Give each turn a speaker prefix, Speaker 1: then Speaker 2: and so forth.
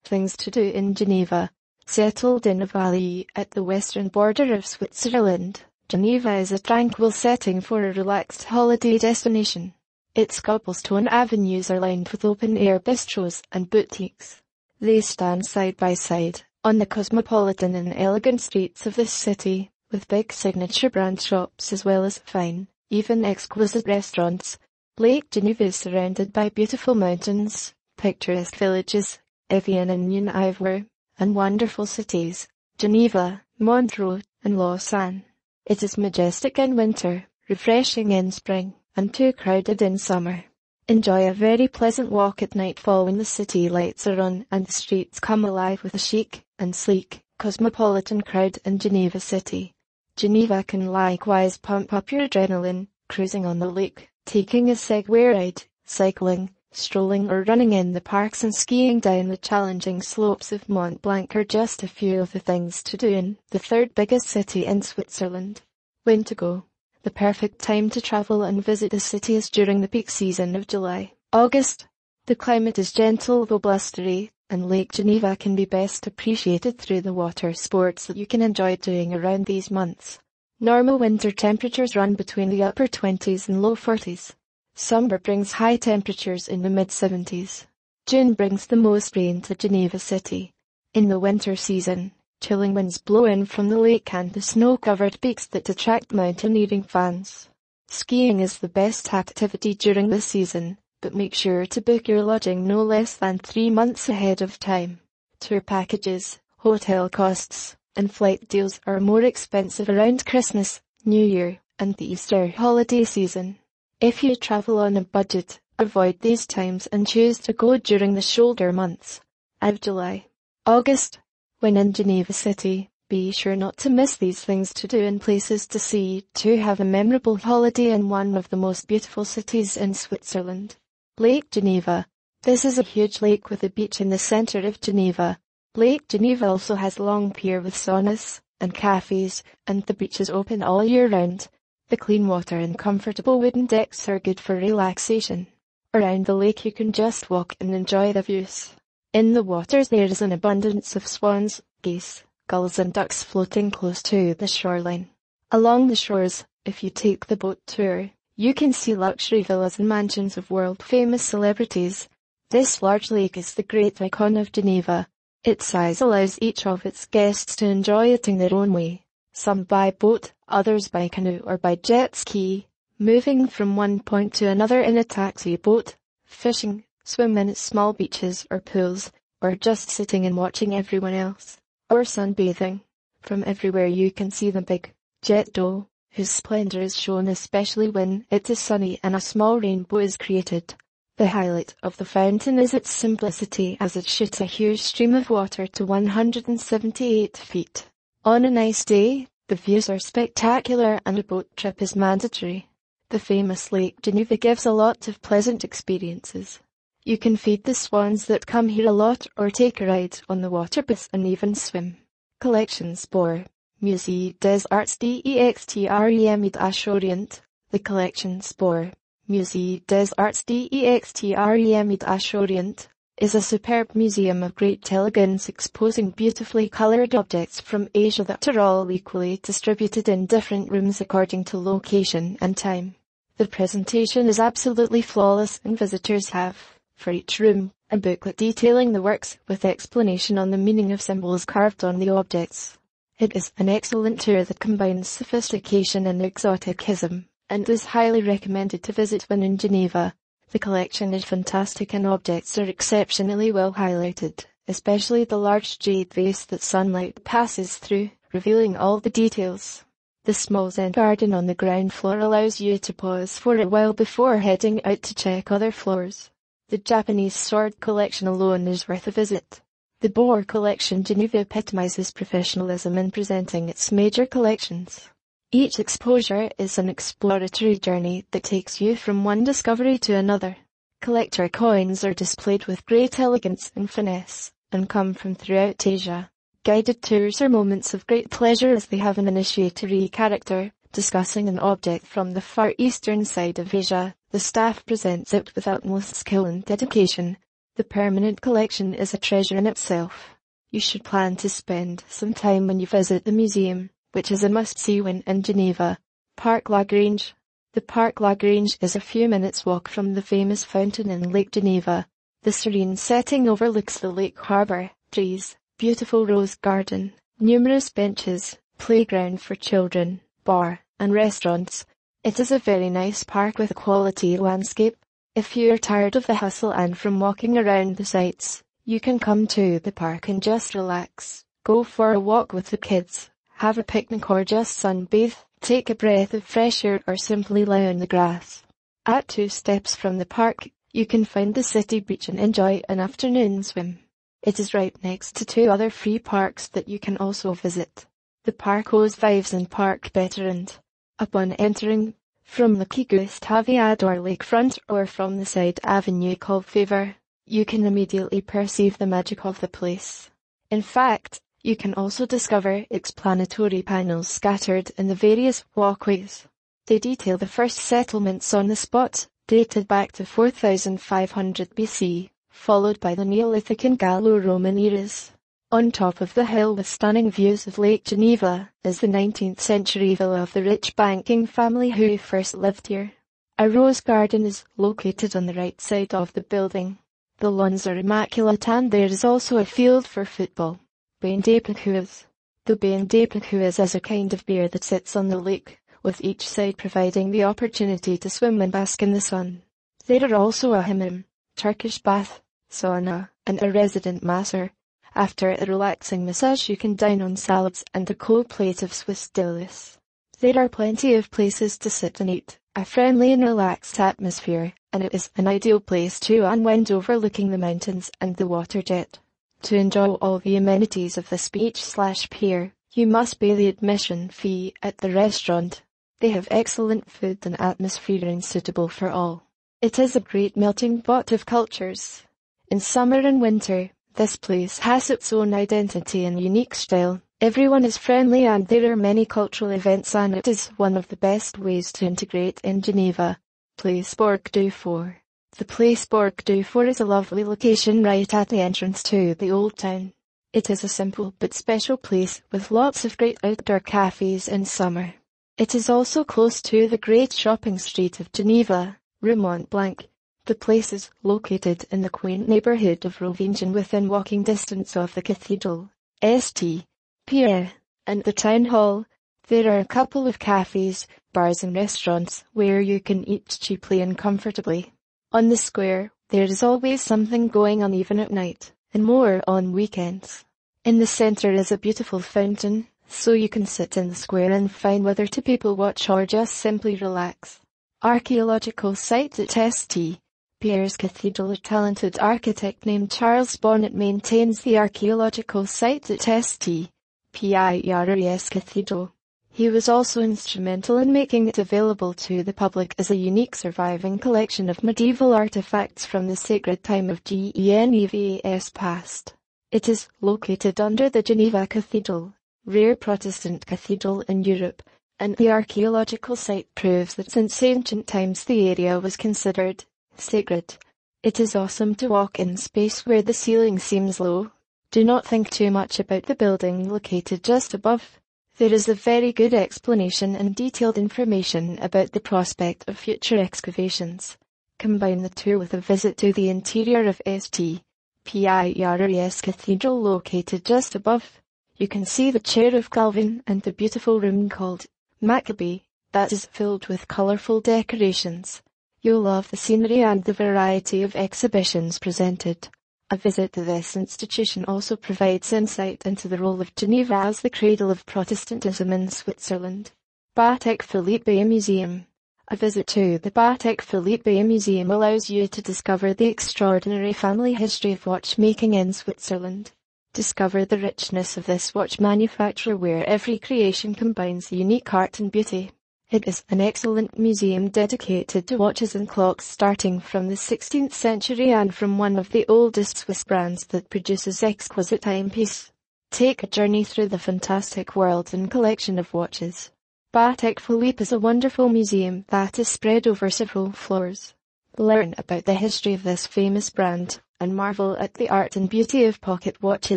Speaker 1: Things to do in Geneva. Settled in a valley at the western border of Switzerland, Geneva is a tranquil setting for a relaxed holiday destination. Its cobblestone avenues are lined with open-air bistros and boutiques. They stand side by side on the cosmopolitan and elegant streets of this city, with big signature brand shops as well as fine, even exquisite restaurants. Lake Geneva is surrounded by beautiful mountains, picturesque villages, Evian and Nyon-Ivoire, and wonderful cities, Geneva, Montreux, and Lausanne. It is majestic in winter, refreshing in spring, and too crowded in summer. Enjoy a very pleasant walk at nightfall when the city lights are on and the streets come alive with a chic and sleek, cosmopolitan crowd in Geneva City. Geneva can likewise pump up your adrenaline, cruising on the lake, taking a Segway ride, cycling, strolling or running in the parks and skiing down the challenging slopes of Mont Blanc are just a few of the things to do in the third biggest city in Switzerland. When to go? The perfect time to travel and visit the city is during the peak season of July, August. The climate is gentle though blustery, and Lake Geneva can be best appreciated through the water sports that you can enjoy doing around these months. Normal winter temperatures run between the upper 20s and low 40s. Summer brings high temperatures in the mid-70s. June brings the most rain to Geneva City. In the winter season, chilling winds blow in from the lake and the snow-covered peaks that attract mountaineering fans. Skiing is the best activity during this season, but make sure to book your lodging no less than 3 months ahead of time. Tour packages, hotel costs, and flight deals are more expensive around Christmas, New Year, and the Easter holiday season. If you travel on a budget, avoid these times and choose to go during the shoulder months of July, August. When in Geneva City, be sure not to miss these things to do and places to see to have a memorable holiday in one of the most beautiful cities in Switzerland. Lake Geneva. This is a huge lake with a beach in the center of Geneva. Lake Geneva also has a long pier with saunas and cafes, and the beach is open all year round. The clean water and comfortable wooden decks are good for relaxation. Around the lake you can just walk and enjoy the views. In the waters there is an abundance of swans, geese, gulls and ducks floating close to the shoreline. Along the shores, if you take the boat tour, you can see luxury villas and mansions of world-famous celebrities. This large lake is the great icon of Geneva. Its size allows each of its guests to enjoy it in their own way. Some by boat, others by canoe or by jet ski, moving from one point to another in a taxi boat, fishing, swim in its small beaches or pools, or just sitting and watching everyone else, or sunbathing. From everywhere you can see the big jet d'eau, whose splendor is shown especially when it is sunny and a small rainbow is created. The highlight of the fountain is its simplicity as it shoots a huge stream of water to 178 feet. On a nice day, the views are spectacular and a boat trip is mandatory. The famous Lake Geneva gives a lot of pleasant experiences. You can feed the swans that come here a lot or take a ride on the water bus and even swim. Collectionsbord. Musée des Arts d'Extrême-Orient. The Collectionsbord. Musée des Arts d'Extrême-Orient is a superb museum of great elegance exposing beautifully colored objects from Asia that are all equally distributed in different rooms according to location and time. The presentation is absolutely flawless and visitors have, for each room, a booklet detailing the works with explanation on the meaning of symbols carved on the objects. It is an excellent tour that combines sophistication and exoticism, and is highly recommended to visit when in Geneva. The collection is fantastic and objects are exceptionally well highlighted, especially the large jade vase that sunlight passes through, revealing all the details. The small Zen garden on the ground floor allows you to pause for a while before heading out to check other floors. The Japanese sword collection alone is worth a visit. The Bohr collection Geneva epitomizes professionalism in presenting its major collections. Each exposure is an exploratory journey that takes you from one discovery to another. Collector coins are displayed with great elegance and finesse, and come from throughout Asia. Guided tours are moments of great pleasure as they have an initiatory character, discussing an object from the far eastern side of Asia. The staff presents it with utmost skill and dedication. The permanent collection is a treasure in itself. You should plan to spend some time when you visit the museum, which is a must-see when in Geneva. Parc Lagrange. The Parc Lagrange is a few minutes' walk from the famous fountain in Lake Geneva. The serene setting overlooks the lake harbour, trees, beautiful rose garden, numerous benches, playground for children, bar, and restaurants. It is a very nice park with a quality landscape. If you are tired of the hustle and from walking around the sights, you can come to the park and just relax. Go for a walk with the kids, have a picnic or just sunbathe, take a breath of fresh air or simply lie on the grass. At 2 steps from the park, you can find the city beach and enjoy an afternoon swim. It is right next to 2 other free parks that you can also visit. The Parc aux Vives and Parc Bertrand. Upon entering, from the Quai Gustave Ador lakefront or from the side avenue called Favre, you can immediately perceive the magic of the place. In fact, you can also discover explanatory panels scattered in the various walkways. They detail the first settlements on the spot, dated back to 4500 BC, followed by the Neolithic and Gallo-Roman eras. On top of the hill with stunning views of Lake Geneva is the 19th century villa of the rich banking family who first lived here. A rose garden is located on the right side of the building. The lawns are immaculate and there is also a field for football. Bain des Placuas. The Bain des Placuas is a kind of beer that sits on the lake, with each side providing the opportunity to swim and bask in the sun. There are also a hammam, Turkish bath, sauna, and a resident masser. After a relaxing massage you can dine on salads and a cold plate of Swiss delice. There are plenty of places to sit and eat, a friendly and relaxed atmosphere, and it is an ideal place to unwind overlooking the mountains and the water jet. To enjoy all the amenities of this beach/pier, you must pay the admission fee at the restaurant. They have excellent food and atmosphere suitable for all. It is a great melting pot of cultures. In summer and winter, this place has its own identity and unique style. Everyone is friendly and there are many cultural events and it is one of the best ways to integrate in Geneva. Place Borg du Fort. The Place Borg du Fort is a lovely location right at the entrance to the old town. It is a simple but special place with lots of great outdoor cafes in summer. It is also close to the great shopping street of Geneva, Rue Mont Blanc. The place is located in the quaint neighborhood of Rovingen within walking distance of the cathedral, St. Pierre, and the town hall. There are a couple of cafes, bars and restaurants where you can eat cheaply and comfortably. On the square, there is always something going on even at night, and more on weekends. In the center is a beautiful fountain, so you can sit in the square and find whether to people watch or just simply relax. Archaeological site at St. Pierre's Cathedral. A talented architect named Charles Bonnet maintains the archaeological site at St. Pierre's Cathedral. He was also instrumental in making it available to the public as a unique surviving collection of medieval artifacts from the sacred time of Genev's past. It is located under the Geneva Cathedral, rare Protestant cathedral in Europe, and the archaeological site proves that since ancient times the area was considered sacred. It is awesome to walk in space where the ceiling seems low. Do not think too much about the building located just above. There is a very good explanation and detailed information about the prospect of future excavations. Combine the tour with a visit to the interior of St. Pierre's Cathedral located just above. You can see the Chair of Calvin and the beautiful room called Maccabee, that is filled with colorful decorations. You'll love the scenery and the variety of exhibitions presented. A visit to this institution also provides insight into the role of Geneva as the cradle of Protestantism in Switzerland. Patek Philippe Museum. A visit to the Patek Philippe Museum allows you to discover the extraordinary family history of watchmaking in Switzerland. Discover the richness of this watch manufacturer where every creation combines unique art and beauty. It is an excellent museum dedicated to watches and clocks starting from the 16th century and from one of the oldest Swiss brands that produces exquisite timepiece. Take a journey through the fantastic world and collection of watches. Patek Philippe is a wonderful museum that is spread over several floors. Learn about the history of this famous brand, and marvel at the art and beauty of pocket watches.